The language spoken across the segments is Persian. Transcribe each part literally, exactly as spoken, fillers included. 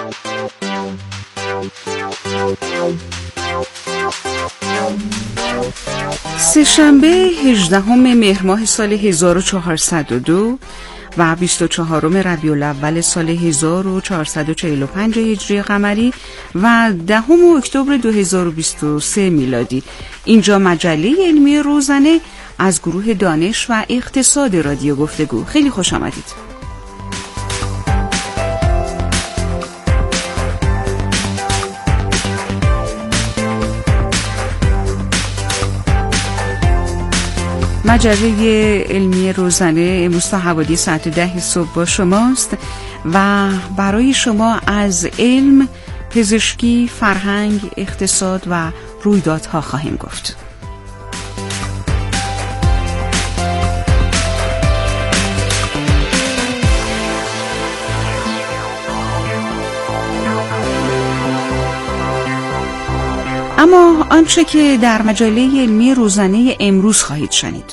سه‌شنبه هجدهم مهر ماه سال هزار و چهارصد و دو و بیست و چهارم ربیع الاول سال هزار و چهارصد و چهل و پنج هجری قمری و دهم اکتبر دو هزار و بیست و سه میلادی. اینجا مجله علمی روزنه از گروه دانش و اقتصاد رادیو گفتگو. خیلی خوش آمدید. مجله علمی روزنه امروز تا حوالی ساعت ده صبح با شماست و برای شما از علم، پزشکی، فرهنگ، اقتصاد و رویدادها خواهیم گفت. اما آنچه که در مجله علمی روزنه امروز خواهید شنید: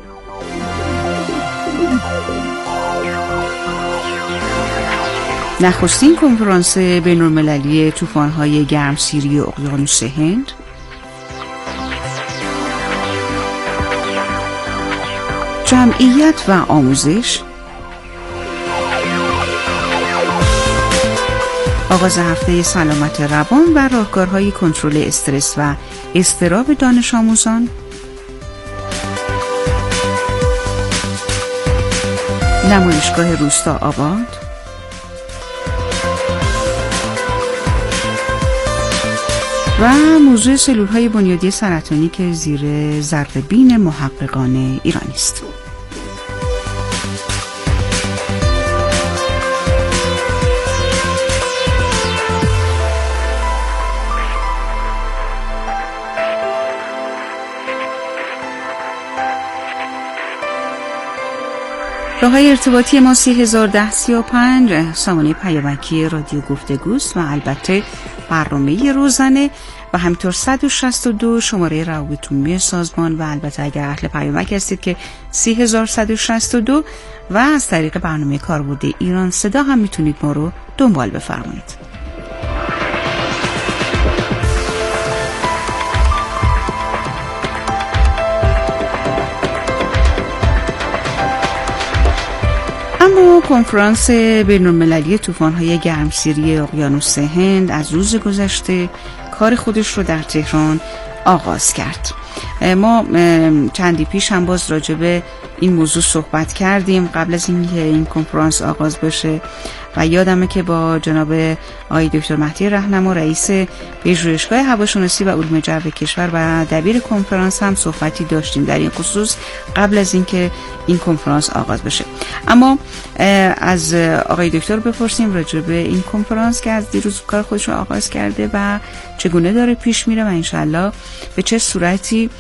نخستین کنفرانس بین‌المللی طوفان‌های گرمسیری اقیانوس هند، جمعیت و آموزش، آغاز هفته سلامت روان و راهکارهای کنترل استرس و اضطراب دانش آموزان، نمایشگاه روستا آباد، و موضوع سلول‌های بنیادی سرطانی که زیر ذره‌بین محققان ایرانی است. راه‌های ارتباطی ما سی هزار و ده سی و پنج سامانه پیامکی رادیو گفتگوست و البته برنامه روزنه و همینطور صد و شصت و دو شماره روابط عمومی سازمان و البته اگر اهل پیامک هستید که سی هزار و صد و شصت و دو و از طریق برنامه کاربرد ایران صدا هم میتونید ما رو دنبال بفرمایید. اما کنفرانس بین‌المللی طوفان‌های گرمسیری اقیانوس هند از روز گذشته کار خودش رو در تهران آغاز کرد. ما چندی پیش هم باز راجع به این موضوع صحبت کردیم قبل از اینکه این کنفرانس آغاز بشه و یادمه که با جناب آقای دکتر مهدی رهنما رئیس پژوهشگاه هواشناسی و علوم جو کشور و دبیر کنفرانس هم صحبتی داشتیم در این خصوص قبل از اینکه این کنفرانس آغاز بشه. اما از آقای دکتر بپرسیم راجع به این کنفرانس که از دیروز کار خودش رو آغاز کرده و چگونه داره پیش میره و انشالله به چه صورتی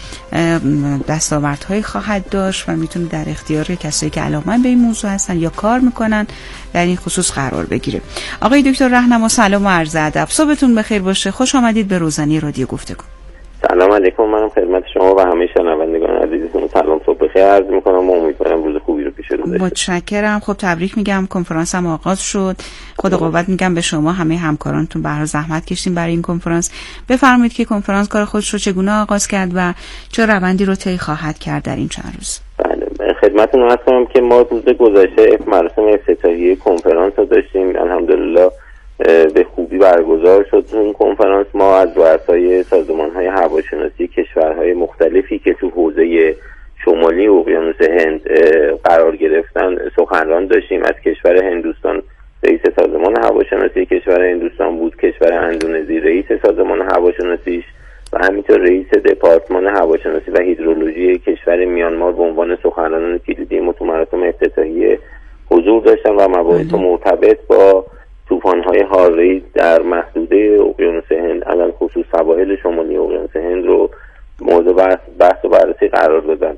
دستاوردهایی خواهد داشت و میتونه در اختیار کسایی که علاقه‌مند به این موضوع هستن یا کار میکنن در این خصوص قرار بگیره. آقای دکتر رهنما سلام و عرض ادب، صبحتون بخیر باشه. خوش آمدید به روزنه رادیو گفتگو. سلام علیکم، منم خدمت شما و همه شنوندگان عزیزتون سلام صبح بخیر عرض میکنم و امیدوارم روز خوبی رو پیش رو داشته. متشکرم. خب تبریک میگم، کنفرانس هم آغاز شد. خدا قوت میگم به شما، همه همکارانتون به هر زحمت کشیدین برای این کنفرانس. بفرمایید که کنفرانس کار خودش رو چگونه آغاز کرد و چه روندی رو طی خواهد کرد در این چند روز. بله، خدمتتون عرض کنم که ما روز گذشته مراسم افتتاحیه کنفرانس رو داشتیم. الحمدلله به خوبی برگزار شد. این کنفرانس ما از رؤسای سازمان‌های هواشناسی کشورهای مختلفی که تو حوزه شمالی اقیانوس هند قرار گرفتن سخنران داشتیم. از کشور هندوستان رئیس سازمان هواشناسی کشور هندوستان بود، کشور اندونزی رئیس سازمان هواشناسیش و همینطور رئیس دپارتمان هواشناسی و هیدرولوژی کشور میانمار به عنوان سخنرانان کلیدی ما تو مراسم افتتاحیه حضور داشتن و مباحث مرتبط با طوفان‌های هاروی در محدوده اقیانوس هند علل خصوص سواحل شمالی اقیانوس هند رو موضوع بحث, بحث و بررسی قرار دادن.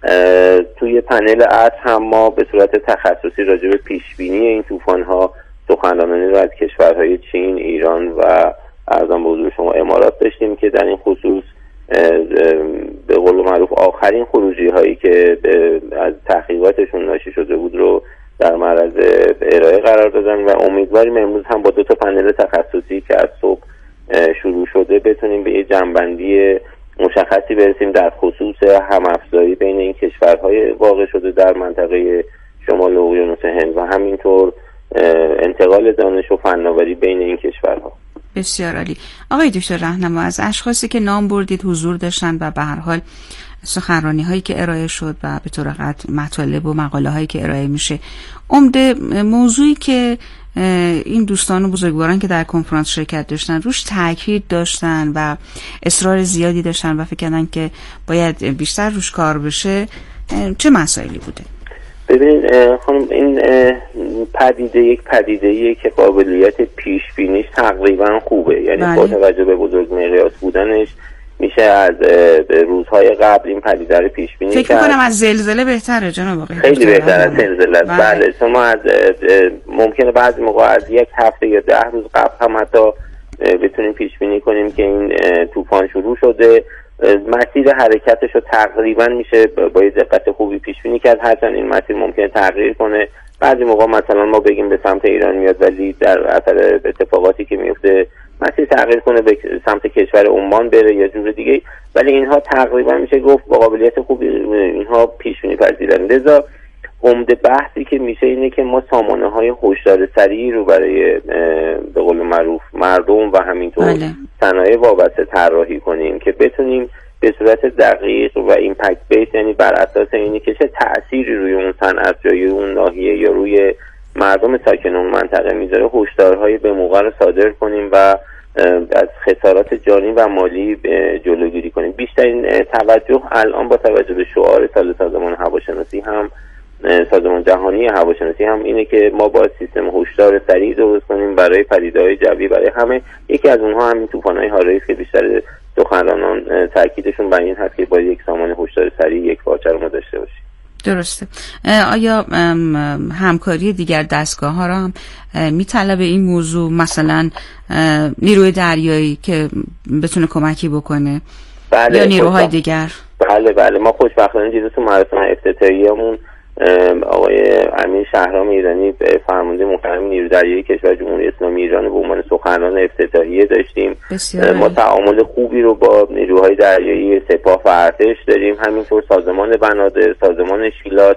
توی پنل عصر هم ما به صورت تخصصی راجع به پیشبینی این طوفان‌ها سخنرانانی رو از کشورهای چین، ایران و ارزم به حضور شما امارات داشتیم که در این خصوص به قول معروف آخرین خروجی هایی که از تحقیقاتشون ناشی شده بود رو در معرض ارائه قرار دادن و امیدواریم امروز هم با دو تا پنل تخصصی که از صبح شروع شده بتونیم به یه جنبندی مشخصی برسیم در خصوص هم‌افزایی بین این کشورهای واقع شده در منطقه شمال اقیانوس هند و همینطور انتقال دانش و فناوری بین این کشورها. بسیار عالی. آقای دکتر رهنما، از اشخاصی که نام بردید حضور داشتن و به هر حال سخنرانی هایی که ارائه شد و به طور قطع مطالب و مقاله هایی که ارائه میشه، عمده موضوعی که این دوستان و بزرگواران که در کنفرانس شرکت داشتن روش تاکید داشتن و اصرار زیادی داشتن و فکر کردن که باید بیشتر روش کار بشه، چه مسائلی بوده؟ ببینید خانم، این پدیده یک پدیده‌ایه که قابلیت پیش بینیش تقریبا خوبه، یعنی با توجه به بزرگ مقیاس بودنش میشه از روزهای قبل این پدیده رو پیش بینی کرد. فکر می‌کنم از زلزله بهتره جناب آقای. خیلی بهتر از زلزله. بله. بله شما از ممکنه بعضی موقع از یک هفته یا ده روز قبل هم حتی بتونیم پیش بینی کنیم که این طوفان شروع شده. مسیر حرکتش رو تقریبا میشه با دقت خوبی پیش بینی کرد، هرچند این مسیر ممکنه تغییر کنه. بعضی موقع مثلا ما بگیم به سمت ایران میاد ولی در اثر اتفاقاتی که میفته مسیر تغییر کنه به سمت کشور عمان بره یا جور دیگه، ولی اینها تقریبا میشه گفت با قابلیت خوبی اینها پیش بینی پذیرن. لذا عمده بحثی که میشه اینه که ما سامانه های هشدار سریع رو برای به قول معروف مردم و همینطور صنایع وابسته طراحی کنیم که بتونیم به صورت دقیق و ایمپکت بیس، یعنی بر اساس اینی که چه تأثیری روی اون صنعت جای اون ناحیه یا روی مردم ساکن اون منطقه میذاره، هشدارهای به موقع رو صادر کنیم و از خسارات جانی و مالی جلوگیری کنیم. بیشترین توجه الان با توجه به شعار سال سازمان هواشناسی هم سازمان جهانی هواشناسی هم اینه که ما با سیستم هشدار سریع درست کنیم برای پدیده‌های جوی برای همه. یکی از اونها همین طوفان‌های هاری است که بیشتر سخنرانان تاکیدشون بر این هست که با یک سامان هشدار سریع یک پارچه رو ما داشته باشیم. درسته. آیا همکاری دیگر دستگاه ها را هم میطلبه این موضوع، مثلا نیروی دریایی که بتونه کمکی بکنه؟ بله، یا نیروهای دیگر؟ بله بله ما خوشبختانه دیروز تو مراسم افتتاحیه‌مون آقای امیر شهرام ایرانی فرمانده محترم نیروی دریایی کشور جمهوری اسلامی ایران به عنوان سخنران افتتاحیه داشتیم. ما تعامل خوبی رو با نیروهای دریایی سپاه و ارتش داریم، همینطور سازمان بنادر، سازمان شیلات،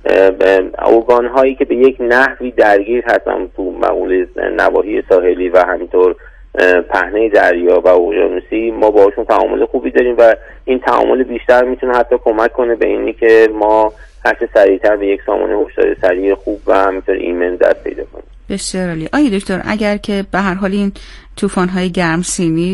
ارگان هایی که به یک نحوی درگیر هستن تو مقوله نواحی ساحلی و همینطور پهنه دریا و اقیانوسی، ما باشون تعامل خوبی داریم و این تعامل بیشتر میتونه حتی کمک کنه به اینی که ما هرچه سریعتر به یک سامان هشدار سریع خوب و همینطور ایمن دست پیدا کنیم. بسیار عالی. آقای دکتر، اگر که به هر حال این طوفان‌های گرمسیمی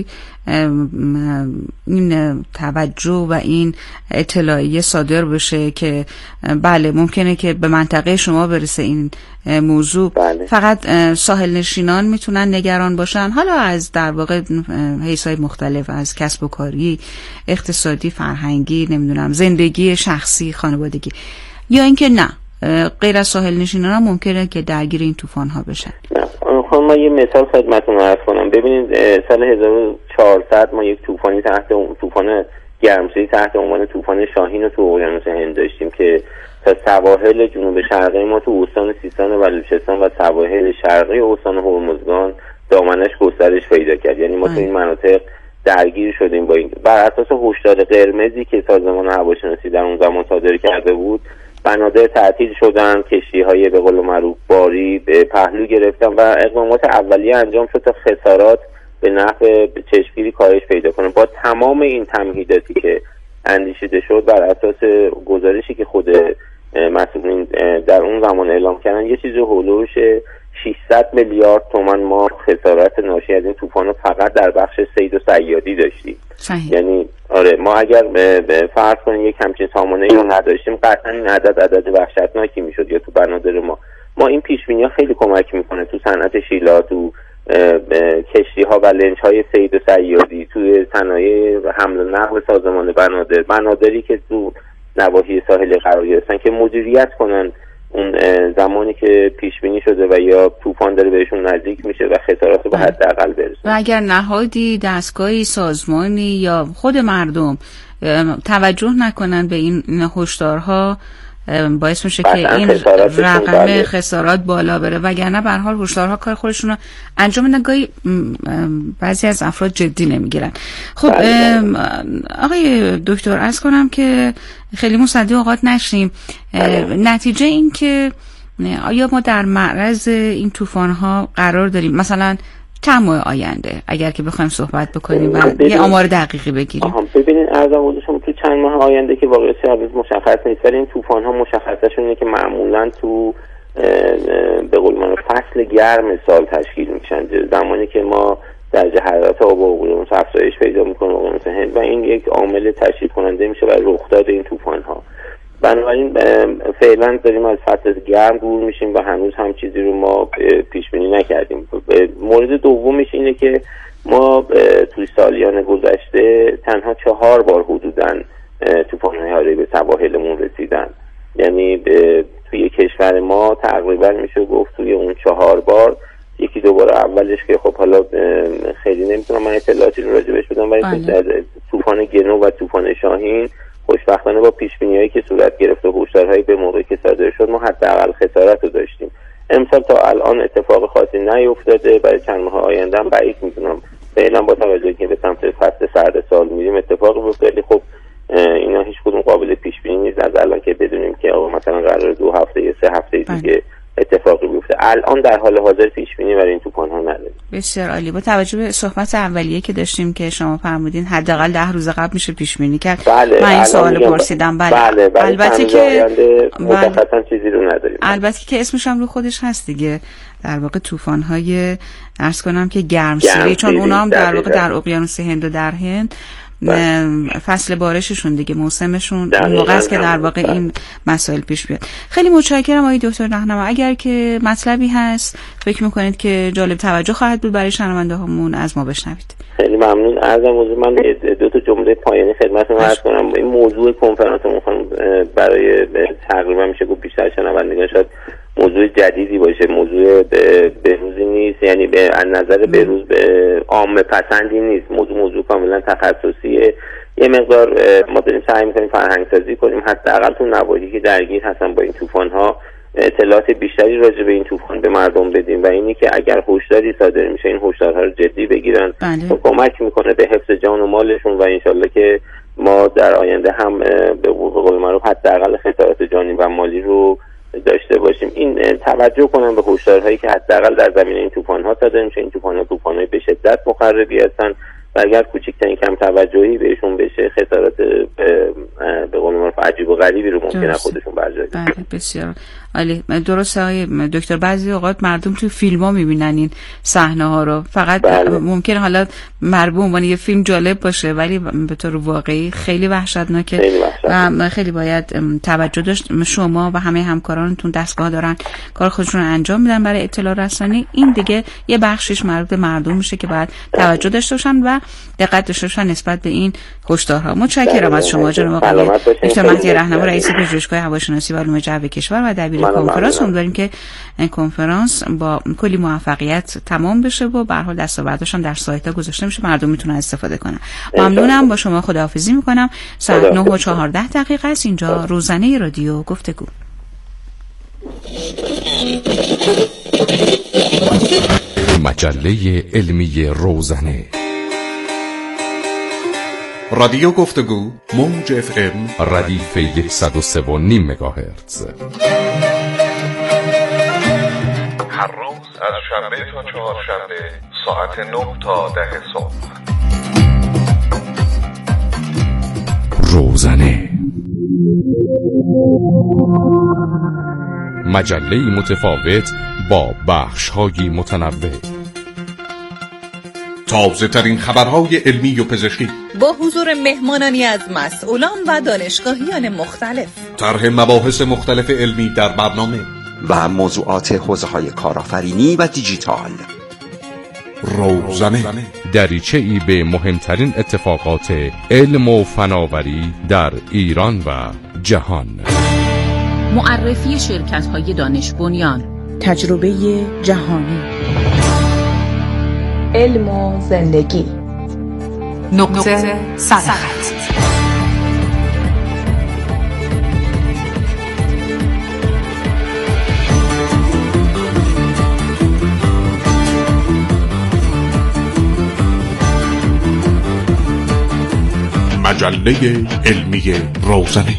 این توجه و این اطلاعیه صادر بشه که بله ممکنه که به منطقه شما برسه این موضوع، بله. فقط ساحل نشینان میتونن نگران باشن، حالا از در واقع حیث‌های مختلف، از کسب و کاری، اقتصادی، فرهنگی، نمیدونم زندگی شخصی، خانوادگی، یا اینکه نه غیر از ساحل نشینان هم ممکنه که درگیر این طوفان ها بشن؟ خب ما یه مثال خدمتتون عرض کنم. ببینید سال هزار و چهارصد ما یک طوفانی تحت طوفان گرمسیری تحت عنوان طوفان شاهین رو تو اقیانوس هند داشتیم که تا سواحل جنوب شرقی ما تو استان سیستان و بلوچستان و سواحل شرقی استان هرمزگان دامنش گسترش پیدا کرد. یعنی ما تو این مناطق درگیر شدیم با این. بر اساس هشدار قرمزی که سازمان هواشناسی در اون زمان صادر کرده بود، بنادر تعطیل شدن، کشتی‌های به قول معروف باری به پهلو گرفتن و اقدامات اولیه انجام شد تا خسارات به نحو چشمگیری کاهش پیدا کنه. با تمام این تمهیداتی که اندیشیده شد، بر اساس گزارشی که خود مسئولین در اون زمان اعلام کردن، یه چیزی هولوش ششصد میلیارد تومان ما خسارت ناشی از این طوفان فقط در بخش صید و صیادی داشتیم. صحیح. یعنی آره ما اگر فرض کنیم یک همچین سامانه‌ای رو نداشتیم، قطعا این عدد عدد وحشتناکی میشد. یا تو بنادر ما ما این پیش بینی‌ها خیلی کمک میکنه تو صنعت شیلا، تو کشتی‌ها و لنج‌های صید و صیادی، توی صنایع حمل و نقل سازمان بنادر، بنادری که تو نواحی ساحلی قرار گرفتن که مدیریت کنن اون زمانی که پیش بینی شده و یا طوفان داره بهشون نزدیک میشه و خسارات رو به حداقل برسونه. و اگر نهادی، دستگاهی، سازمانی یا خود مردم توجه نکنن به این هشدارها، باعث میشه که این رقم خسارات بالا بره، وگرنه به هر حال هشدارها کار خودشون رو انجام میدن، گاهی بعضی از افراد جدی نمیگیرن. خب آقای دکتر عرض کنم که خیلی مصدق اوقات نشیم، نتیجه این که آیا ما در معرض این طوفان‌ها قرار داریم مثلا چند ماه آینده اگر که بخوایم صحبت بکنیم و یه آمار دقیقی بگیریم؟ ببینید ارزم حضور شما تو چند ماه آینده که واقعا هنوز مشخص نیست، ولی این طوفان‌ها مشخصشون اینه که معمولاً تو به قول من فصل گرم سال تشکیل میشن، زمانی که ما درجه حرارت آب و اقیانوس افزایش پیدا میکنه اقیانوس هند و این یک عامل تشدید کننده میشه برای رخداد این طوفان‌ها. بنابراین فعلا داریم از فصل گرم دور میشیم و هنوز هم چیزی رو ما پیش بینی نکردیم. مورد دومش اینه که ما توی سالیان گذشته تنها چهار بار حدوداً طوفان‌های حاره به سواحلمون رسیدن، یعنی توی کشور ما تقریبا میشه گفت توی اون چهار بار یکی دو بار اولش که خب حالا خیلی نمیتونم من اطلاعاتی رو راجبش بدم، ولی طوفان گنو و طوفان شاهین خوشبختانه با پیش‌بینی‌هایی که صورت گرفت و هشدارهایی به موقعی که صادر شد ما حداقل خسارت رو داشتیم. امسال تا الان اتفاق خاصی نیفتاده، برای چند ماه آینده هم بعید می‌دونم فعلا با توجه که به سمت فصل سرد سال میریم اتفاقی بیفته، ولی خب اینا هیچ کدوم قابل پیش‌بینی نیست از الان که بدونیم که آقا مثلا قرار دو هفته یا سه هفته دیگه اتفاقی بیفته. الان در حال حاضر پیش بینی برای این طوفان‌ها نداریم. بسیار عالی. با توجه به صحبت اولیه که داشتیم که شما فرمودین حداقل ده روز قبل میشه پیش بینی کرد، بله، من این سوال پرسیدم. بله, بله, بله البته که مشخصا بله. چیزی رو نداریم. البته که اسمش هم رو خودش هست دیگه، در واقع طوفان‌های عرض کنم که گرمسیری، چون اونا هم در واقع در اقیانوس هند و در هند فصل بارششون دیگه موسمشون اون موقع است که در واقع این مسائل پیش بیاد. خیلی متشکرم آقای دکتر راهنما. اگر که مطلبی هست فکر میکنید که جالب توجه خواهد بود برای شنونده هامون از ما بشنوید. خیلی ممنون. عرضم موضوع من دو تا جمله پایانی خدمتتون عرض کنم. این موضوع کنفرانسمون برای تقریبا میشه گفت بیشتر شنوندگان شاید موضوع جدیدی باشه، موضوع بهروزی نیست، یعنی به از نظر بهروز به عامه پسندی نیست، موضوع موضوع کاملا تخصصیه. یه مقدار ما داریم سعی می‌کنیم فرهنگ سازی کنیم حداقل تو نواحی که درگیر هستن با این طوفان‌ها اطلاعات بیشتری راجع به این طوفان به مردم بدیم و اینی که اگر هشداری صادر میشه این هشدارها رو جدی بگیرن، کمک میکنه به حفظ جان و مالشون و انشالله که ما در آینده هم به قول معروف حداقل خسارات جانی و مالی رو داشته باشیم. این توجه کنم به هشدارهایی که حداقل در زمینه این طوفان‌ها صادر میشه. این طوفان‌ها طوفان‌های به شدت مخربی هستن و اگر کوچکترین کم توجهی بهشون بشه خسارات به قول معروف عجیب و غریبی رو ممکنه خودشون برجا بله بسیار عالی. درسته آقای دکتر، بعضی اوقات مردم توی فیلم‌ها می‌بینن این صحنه‌ها رو، فقط بله. ممکنه حالا مربوط عنوان یه فیلم جالب باشه ولی به طور واقعی خیلی وحشتناکه خیلی و خیلی باید توجه داشت. شما و همه همکارانتون دستگاه دارن کار خودشون رو انجام میدن برای اطلاع رسانی، این دیگه یه بخشش مربوط به مردم میشه که باید توجه داشته باشن و دقت داشته باشن نسبت به این هشدارها. متشکرم از شما جناب آقای دکتر مهدی راهنما، رئیس پژوهشگاه هواشناسی و علوم جو کشور و دبیر کنفرانس. امیدواریم که این کنفرانس با کلی موفقیت تمام بشه و به هر حال دستاوردش هم در سایت‌ها گذاشته میشه، مردم میتونن استفاده کنن. ممنونم، با شما خداحافظی میکنم. ساعت نه و چهارده دقیقه است. اینجا روزنه رادیو گفتگو. مجله علمی روزنه رادیو گفتگو موج اف ام ردیف صد و سه و نیم مگاهرتز هر روز از شنبه تا چهارشنبه ساعت نه تا ده صبح. روزنه مجله متفاوت با بخش‌های متنوع، تازه ترین خبرهای علمی و پزشکی با حضور مهمانانی از مسئولان و دانشگاهیان مختلف، طرح مباحث مختلف علمی در برنامه و موضوعات حوزه‌های کارآفرینی و دیجیتال. روزنه دریچه‌ای به مهمترین اتفاقات علم و فناوری در ایران و جهان. معرفی شرکت‌های دانش بنیان، تجربه جهانی، علم و زندگی، نقطه صداقت. مجله علمی روزنه.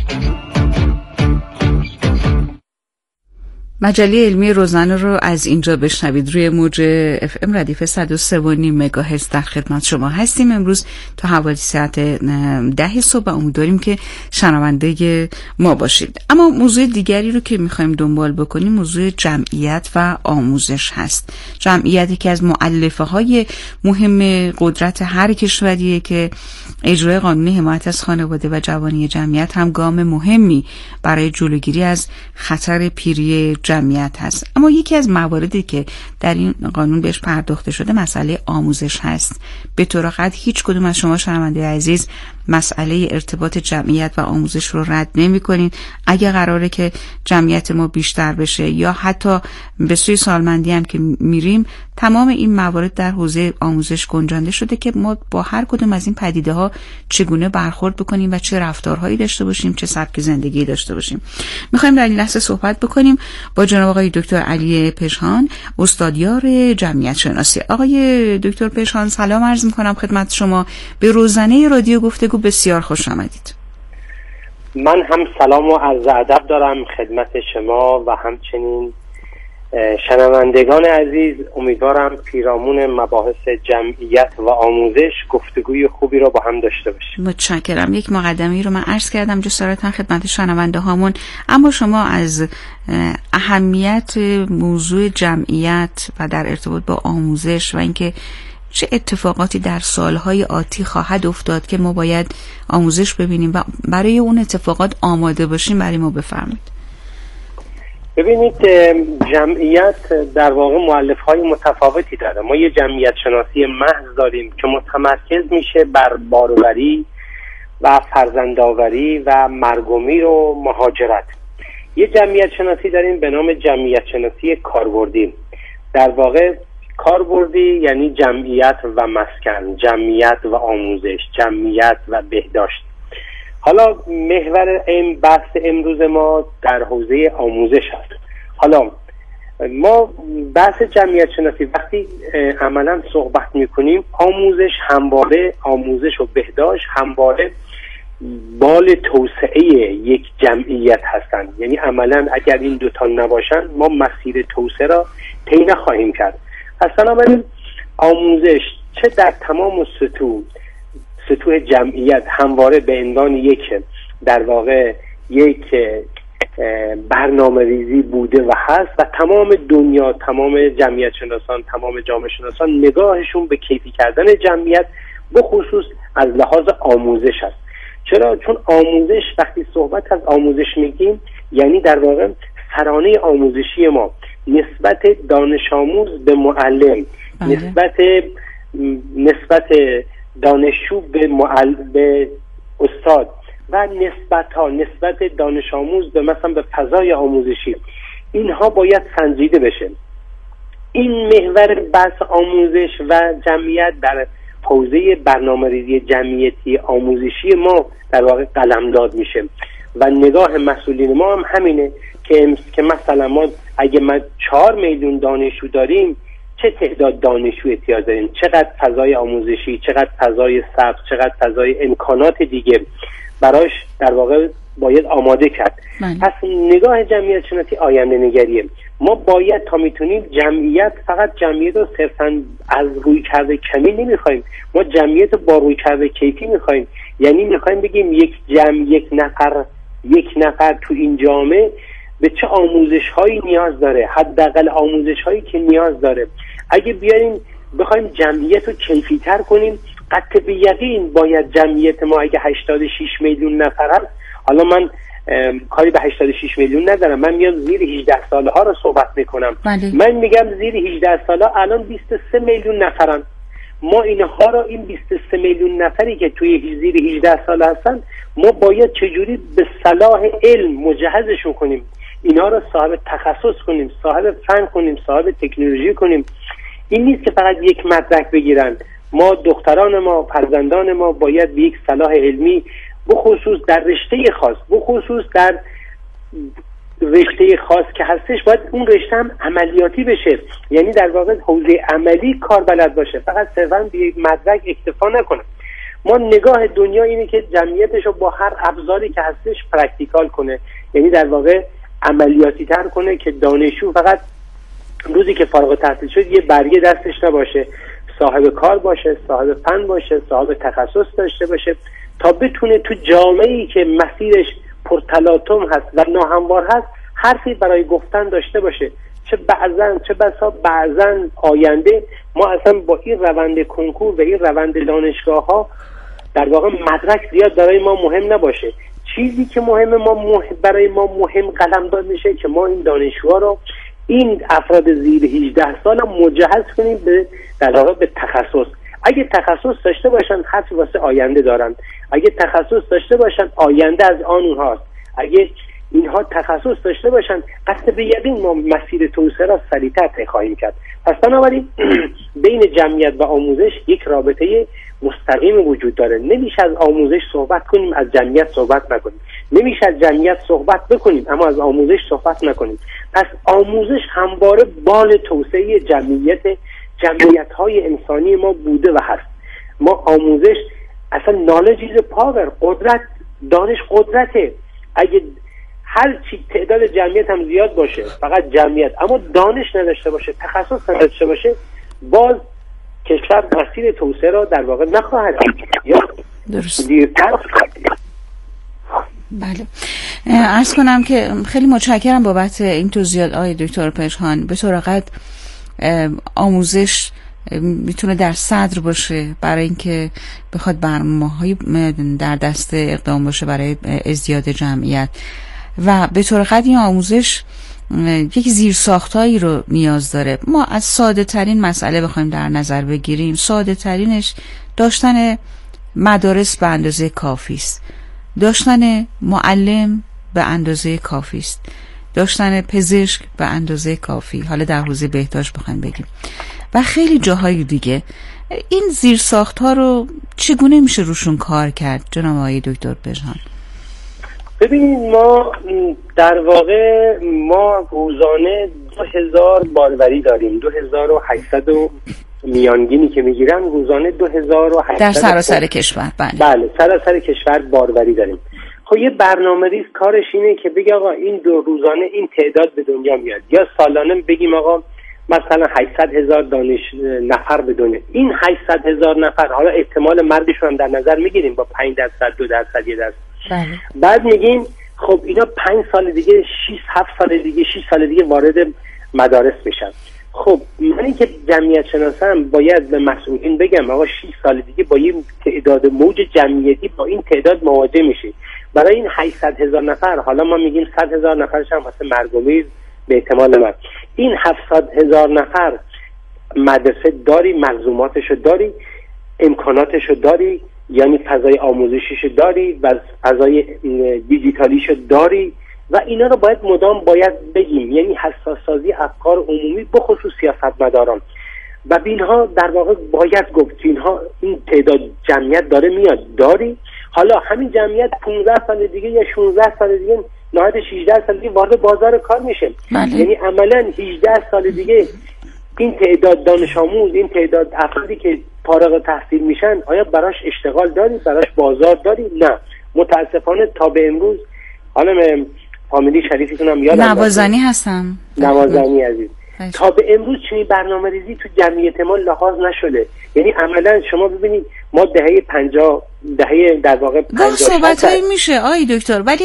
مجله علمی روزنه رو از اینجا بشنوید. روی موج اف ام ردیف صد و سه و نیم مگاهرتز در خدمت شما هستیم. امروز تا حوالی ساعت ده صبح امیدواریم که شنونده ما باشید. اما موضوع دیگری رو که میخوایم دنبال بکنیم موضوع جمعیت و آموزش هست. جمعیتی که از مؤلفه های مهم قدرت هر کشوریه که اجرای قانون حمایت از خانواده و جوانی جمعیت هم گام مهمی برای جلوگیری از خطر پیری جمعیت هست. اما یکی از مواردی که در این قانون بهش پرداخته شده مسئله آموزش هست. به طور قطع هیچ کدوم از شما شنونده عزیز مسئله ارتباط جمعیت و آموزش رو رد نمی کنین. اگه قراره که جمعیت ما بیشتر بشه یا حتی به سوی سالمندی هم که میریم، تمام این موارد در حوزه آموزش گنجانده شده که ما با هر کدوم از این پدیده ها چگونه برخورد بکنیم و چه رفتارهایی داشته باشیم، چه سبک زندگی داشته باشیم. میخوایم در این لحظه صحبت بکنیم با جناب آقای دکتر علی پژهان، استادیار جمعیت شناسی. آقای دکتر پژهان سلام عرض میکنم خدمت شما. به روزنه رادیو گفتگو بسیار خوش آمدید. من هم سلام و عرض ادب دارم خدمت شما و همچنین شنوندگان عزیز. امیدوارم پیرامون مباحث جمعیت و آموزش گفتگوی خوبی رو با هم داشته باشیم. متشکرم. یک مقدمه‌ای رو من عرض کردم جسارتا خدمت شنونده هامون، اما شما از اهمیت موضوع جمعیت و در ارتباط با آموزش و اینکه چه اتفاقاتی در سالهای آتی خواهد افتاد که ما باید آموزش ببینیم و برای اون اتفاقات آماده باشیم برای ما بفرمایید. ببینید، جمعیت در واقع مؤلفه‌های متفاوتی داره. ما یه جمعیت شناسی محض داریم که متمرکز میشه بر باروری و فرزندآوری و مرگ و میر و مهاجرت. یه جمعیت شناسی داریم به نام جمعیت شناسی کاربردی. در واقع کاربردی یعنی جمعیت و مسکن، جمعیت و آموزش، جمعیت و بهداشت. حالا محور این بحث امروز ما در حوزه آموزش هست. حالا ما بحث جمعیت شناسی وقتی عملا صحبت میکنیم، آموزش همواره، آموزش و بهداشت همواره بال توسعه یک جمعیت هستند. یعنی عملا اگر این دوتا نباشن ما مسیر توسعه را طی نخواهیم کرد. اصلا ببین، آموزش چه در تمام سطوح سطوح جمعیت همواره به عنوان یک در واقع یک برنامه ریزی بوده و هست و تمام دنیا، تمام جمعیت شناسان، تمام جامعه شناسان نگاهشون به کیفی کردن جمعیت به خصوص از لحاظ آموزش هست. چرا؟ چون آموزش، وقتی صحبت از آموزش میگیم یعنی در واقع سرانه آموزشی ما نسبت دانش آموز به معلم، بله. نسبت نسبت دانشجو به معلم به استاد و نسبت ها نسبت دانش آموز به مثلا به فضای آموزشی، اینها باید سنجیده بشه. این محور بحث آموزش و جمعیت در حوزه برنامه‌ریزی جمعیتی آموزشی ما در واقع قلمداد میشه و نگاه مسئولین ما هم همینه که که مثلا ما اگه ما چهار میلیون دانشجو داریم، چه تعداد دانشجو احتیاج داریم، چقدر فضای آموزشی، چقدر فضای سبز، چقدر فضای امکانات دیگه براش در واقع باید آماده کرد. من. پس نگاه جمعیت شناسی آینده نگریه. ما باید تا میتونیم جمعیت، فقط جمعیت رو صرفا از روی کرده کمی نمیخوایم، ما جمعیت با روی کرده کیفی میخوایم. یعنی میخوایم بگیم یک جمع یک نفر یک نفر تو این جامعه به چه آموزش هایی نیاز داره، حداقل آموزش هایی که نیاز داره. اگه بیاریم بخوایم جمعیت رو کیفی تر کنیم، قطع به یقین باید جمعیت ما اگه هشتاد و شش میلیون نفر هست، حالا من کاری به هشتاد و شش میلیون ندارم، من میام زیر هجده ساله ها رو صحبت میکنم. بله. من میگم زیر هجده ساله الان بیست و سه میلیون نفرن. ما اینها رو، این بیست و سه میلیون نفری که توی زیر هجده ساله هستن، ما باید چجوری به صلاح علم مجهزشون کنیم، اینا رو صاحب تخصص کنیم، صاحب فن کنیم، صاحب تکنولوژی کنیم. این نیست که فقط یک مدرک بگیرن. ما دختران ما، فرزندان ما باید به یک صلاح علمی، بخصوص در رشته خاص، بخصوص در رشته خاص که هستش، باید اون رشته هم عملیاتی بشه. یعنی در واقع حوزه عملی کار بلد باشه، فقط صرفا به یک مدرک اکتفا نکنه. ما نگاه دنیا اینه که جمعیتش رو با هر ابزاری که هستش پرکتیکال کنه، یعنی در واقع عملیاتی تر کنه که دانشجو فقط روزی که فارغ التحصیل شد یه برگه دستش نباشه، صاحب کار باشه، صاحب فن باشه، صاحب تخصص داشته باشه تا بتونه تو جامعه‌ای که مسیرش پرتلاطم هست و ناهموار هست حرفی برای گفتن داشته باشه. چه بعضن چه بسا بعضن آینده ما اصلا با این روند کنکور و این روند دانشگاه ها در واقع مدرک زیاد برای ما مهم نباشه. چیزی که مهم ما مهم برای ما مهم قلمداد میشه که ما این دانشجوها رو، این افراد زیر هجده سال مجهز کنیم به در واقع به تخصص. اگه تخصص داشته باشن حرفی واسه آینده دارن، اگه تخصص داشته باشن آینده از آن اونهاست، اگه اینها تخصص داشته باشن قصد به یقین ما مسیر توسعه را سریعتر طی خواهیم کرد. پس بنابراین بین جمعیت و آموزش یک رابطه مستقیم وجود داره. نمیشه از آموزش صحبت کنیم از جمعیت صحبت نکنیم، نمیشه از جمعیت صحبت بکنیم اما از آموزش صحبت نکنیم. پس آموزش همواره بال توسعه جمعیت جمعیت‌های انسانی ما بوده و هست. ما آموزش اصلا نالج ایز پاور، قدرت، دانش قدرته. اگه هر چی تعداد جمعیت هم زیاد باشه فقط جمعیت اما دانش نداشته باشه، تخصص نداشته باشه، باز کشور مسیر توسعه را در واقع نخواهد یا دیرتر. بله، عرض کنم که خیلی متشکرم بابت این توضیحات آقای دکتر پژهان. به طور قطع آموزش میتونه در صدر باشه برای اینکه بخواد برنامه‌های در دست اقدام باشه برای ازدیاد جمعیت و به طور قطع این آموزش یک زیرساختایی رو نیاز داره. ما از ساده ترین مسئله بخوایم در نظر بگیریم، ساده ترینش داشتن مدارس به اندازه کافی است، داشتن معلم به اندازه کافی است، داشتن پزشک به اندازه کافی، حالا در حوزه بهداشت بخوایم بگیم و خیلی جاهای دیگه. این زیرساخت‌ها رو چگونه میشه روشون کار کرد جناب آقای دکتر پژهان؟ ببینید ما در واقع ما روزانه دو هزار باروری داریم، دو هزار و هشتصد میانگینی که میگیرن روزانه دو هزار و هشتصد در سراسر کشور. بله بله سراسر کشور باروری داریم. خب یه برنامه‌ریز کارش اینه که بگه آقا این دو روزانه این تعداد به دنیا میاد، یا سالانه بگیم آقا مثلا هشتصد هزار دانش نفر به دنیا. این هشتصد هزار نفر حالا احتمال مرگشون هم در نظر میگیریم با پنج درصد، دو درصد، یک درصد. بله. بعد میگیم خب اینا پنج سال دیگه، شش هفت سال دیگه، شش سال دیگه وارد مدارس میشن. خب من که جمعیت شناسم باید به مسئولین بگم آقا شش سال دیگه با این تعداد موج جمعیتی با این تعداد مواجه میشی. برای این هشتصد هزار نفر حالا ما میگیم صد هزار نفرش هم واسه مرگ و میر به احتمال مرگ، این هفتصد هزار نفر مدرسه داری، ملزوماتشو داری، امکاناتشو داری، یعنی فضای آموزشیشو داری و فضای دیجیتالیشو داری و اینا رو باید مدام باید بگیم، یعنی حساس سازی افکار عمومی بخصوص سیاستمداران و اینها در واقع باید گفت اینها این تعداد جمعیت داره میاد داری. حالا همین جمعیت پانزده سال دیگه یا شانزده سال دیگه نهایت شانزده سال دیگه وارد بازار کار میشه. بله. یعنی عملا هجده سال دیگه این تعداد دانش آموز، این تعداد افرادی که فارغ تحصیل میشن آیا براش اشتغال داری؟ براش بازار داری؟ نه. متاسفانه تا به امروز خانم فامیلی شریفتون هم یادم نوازنی هستم نوازنی عزیز هشت. تا به امروز چنین برنامه ریزی تو جمعیت ما لحاظ نشده. یعنی عملا شما ببینید ما دهه پنجاه دهه در واقع پنجاه صحبت هایی میشه آی دکتر ولی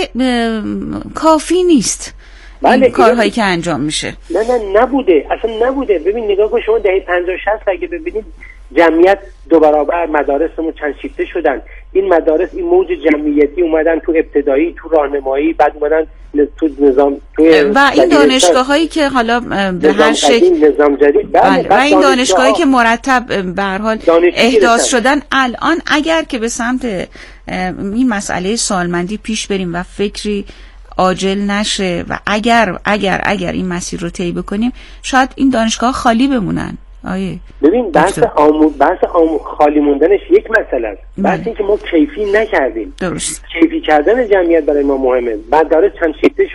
کافی نیست. بله کارهایی که انجام میشه نه نه نبوده، اصلا نبوده. ببین نگاه کن شما دهه پنجاه شصت اگه ببینید جمعیت دو برابر، مدارسمون چند شیفته شدن. این مدارس این موج جمعیتی اومدن تو ابتدایی، تو راهنمایی، بعد اومدن تو نظام تو و این دانشگاه هایی که حالا به هر شکل نظام جدید بله. و این دانشگاه هایی که مرتب به هر حال احداث شدن الان اگر که به سمت این مسئله سالمندی پیش بریم و فکری عاجل نشه و اگر اگر اگر این مسیر رو طی بکنیم شاید این دانشگاه خالی بمونن. آیه ببین بحث آمو بحث آمو خالی موندنش یک مسئله است. بحث این که ما کیفی نکردیم. درست. کیفی کردن جمعیت برای ما مهمه. بعد داره چند شیفته شد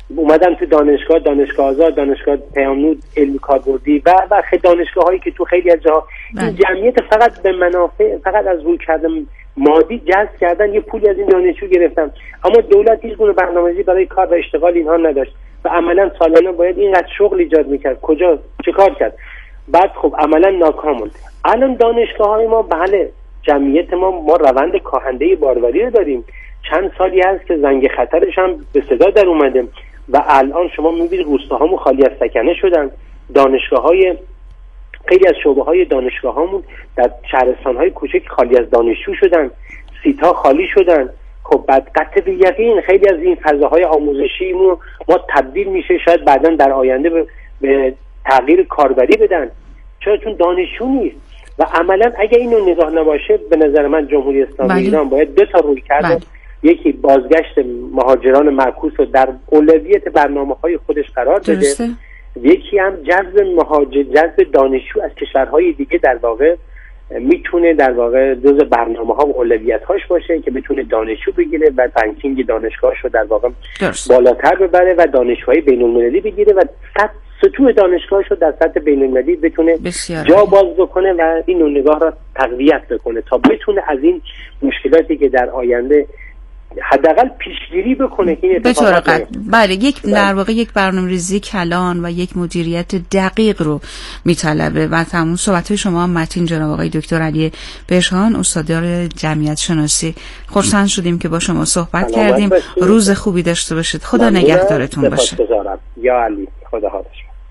اومدن تو دانشگاه، دانشگاه آزاد، دانشگاه پیام‌نور علمی کاربردی و و خیلی دانشگاه هایی که تو خیلی از جاها این جمعیت فقط به منافع، فقط از روی کردن مادی جذب کردن، یه پولی از این دانشجو گرفتن، اما دولت هیچ گونه برنامه‌ریزی برای کار و اشتغال اینها نداشت و عملا سالانه باید اینقدر شغل ایجاد میکرد. کجا چه کار کرد؟ بعد خب عملا ناکام موند. الان دانشگاه های ما، بله جمعیت ما ما روند کاهنده باروری رو داریم، چند سالی هست که زنگ خطرش هم به صدا در اومده و الان شما میبینید روستاهامون خالی از سکنه شدن، دانشگاه های خیلی از شعبه های دانشگاه هامون در شهرستان های کوچک خالی از دانشجو شدن، سیتا خالی شدن. خب بعد قطع به یقین خیلی از این فضاهای آموزشی ما, ما تبدیل میشه شاید بعدا در آینده به, به تغییر کاربری بدن، چرا؟ چون دانشجو نیست و عملا اگه اینو نگاه نباشه به نظر من جمهوری اسلامی ایران باید دو تا روی کرده، یکی بازگشت مهاجران معکوس رو در اولویت برنامه‌های خودش قرار بده، درسته. یکی هم جذب مهاجر جذب دانشجو از کشورهای دیگه در واقع میتونه در واقع جز برنامه‌ها و اولویت‌هاش باشه که بتونه دانشجو بگیره و رنکینگ دانشگاهش رو در واقع درسته. بالاتر ببره و دانشگاه‌های بین‌المللی بگیره و سطوح دانشگاهش رو در سطح بین‌المللی بتونه بسیار جا باز بکنه و این نگاه را تقویت بکنه تا بتونه از این مشکلاتی که در آینده حداقل پیشگیری بکنه که این اتفاقات بیفته. بله، یک در واقع یک برنامه‌ریزی کلان و یک مدیریت دقیق رو میطلبه و تمام صحبت‌های شما متین جناب آقای دکتر علی بهشان استادیار جمعیت شناسی. خوشحال شدیم که با شما صحبت کردیم. باشید. روز خوبی داشته باشید. خدا نگهدارتون باشه. یا علی، خدا حافظ.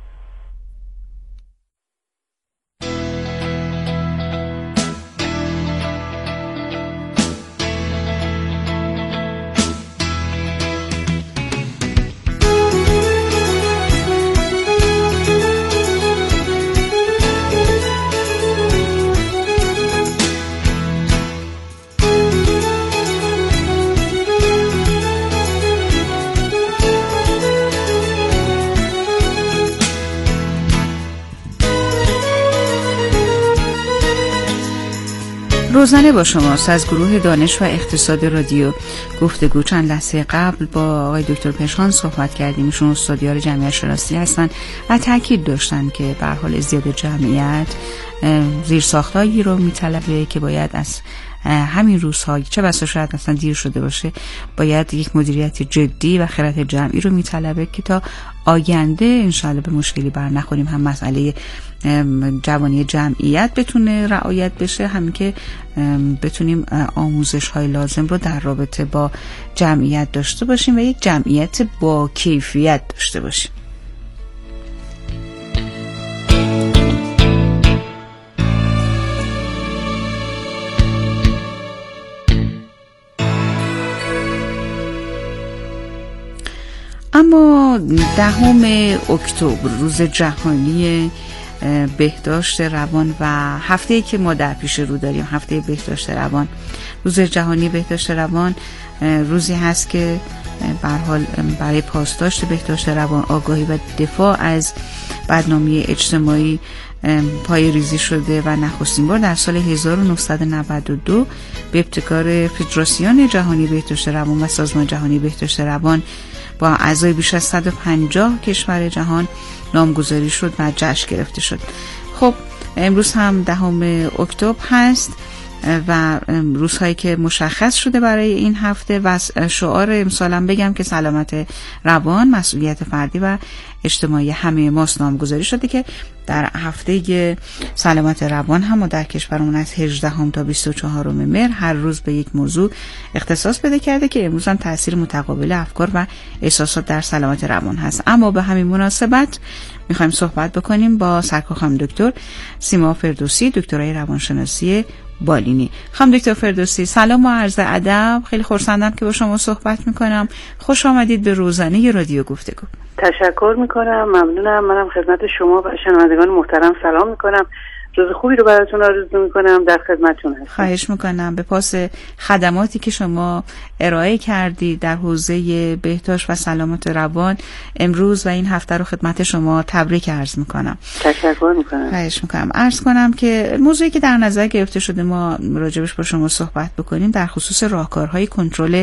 روزانه با شماست. از گروه دانش و اقتصاد رادیو گفتگو. چند لحظه قبل با آقای دکتر بهشان صحبت کردیم. ایشون استادیار جمعیت شناسی هستن و تاکید داشتن که به هر حال ازدیاد جمعیت زیرساختایی رو میطلبه که باید از همین روزها، چه بسا شاید اصلا دیر شده باشه، باید یک مدیریت جدی و خرد جمعی رو میطلبه که تا آینده انشالله به مشکلی بر نخوریم. هم مسئله جوانی جمعیت بتونه رعایت بشه، همین که بتونیم آموزش های لازم رو در رابطه با جمعیت داشته باشیم و یک جمعیت با کیفیت داشته باشیم. اما دهم اکتبر روز جهانی بهداشت روان و هفته‌ای که ما در پیش رو داریم، هفته بهداشت روان، روز جهانی بهداشت روان روزی هست که به هر حال برای پاسداشت بهداشت روان، آگاهی و دفاع از بدنامی اجتماعی پای ریزی شده و نخستین بار در سال هزار و نهصد و نود و دو به ابتکار فدراسیون جهانی بهداشت روان و سازمان جهانی بهداشت روان با اعضای بیش از صد و پنجاه کشور جهان نامگذاری شد و جشن گرفته شد. خب امروز هم دهم اکتبر هست و روزهایی که مشخص شده برای این هفته و شعار امسالم بگم که سلامت روان مسئولیت فردی و اجتماعی همه ماست نامگذاری شده که در هفته سلامت روان هم در کشورمون از هجدهم تا بیست و چهارم مهر هر روز به یک موضوع اختصاص پیدا کرده که امروز هم تاثیر متقابل افکار و احساسات در سلامت روان هست. اما به همین مناسبت میخوایم صحبت بکنیم با سرکار خانم دکتر سیما فردوسی، دکترای روانشناسی بالینی. خانم دکتر فردوسی سلام و عرض ادب. خیلی خرسندم که با شما صحبت میکنم. خوش آمدید به روزانه رادیو گفتگو. تشکر میکنم، ممنونم. منم خدمت شما و شنوندگان محترم سلام میکنم. روز خوبی رو براتون آرزو میکنم. در خدمتتون هستم. خواهش میکنم. به پاس خدماتی که شما ارائه کردید در حوزه بهداشت و سلامت روان امروز و این هفته رو خدمت شما تبریک عرض میکنم. تشکر میکنم. خواهش میکنم. عرض کنم که موضوعی که در نظر گرفته شده ما راجبش با شما صحبت بکنیم در خصوص راهکارهای کنترل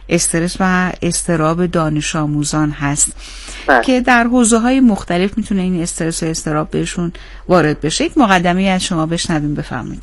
استرس و اضطراب دانش آموزان هست بله. که در حوزه‌های مختلف میتونه این استرس و اضطراب بهشون وارد بشه. یک مقدمه از شما بشنویم، بفرمایید.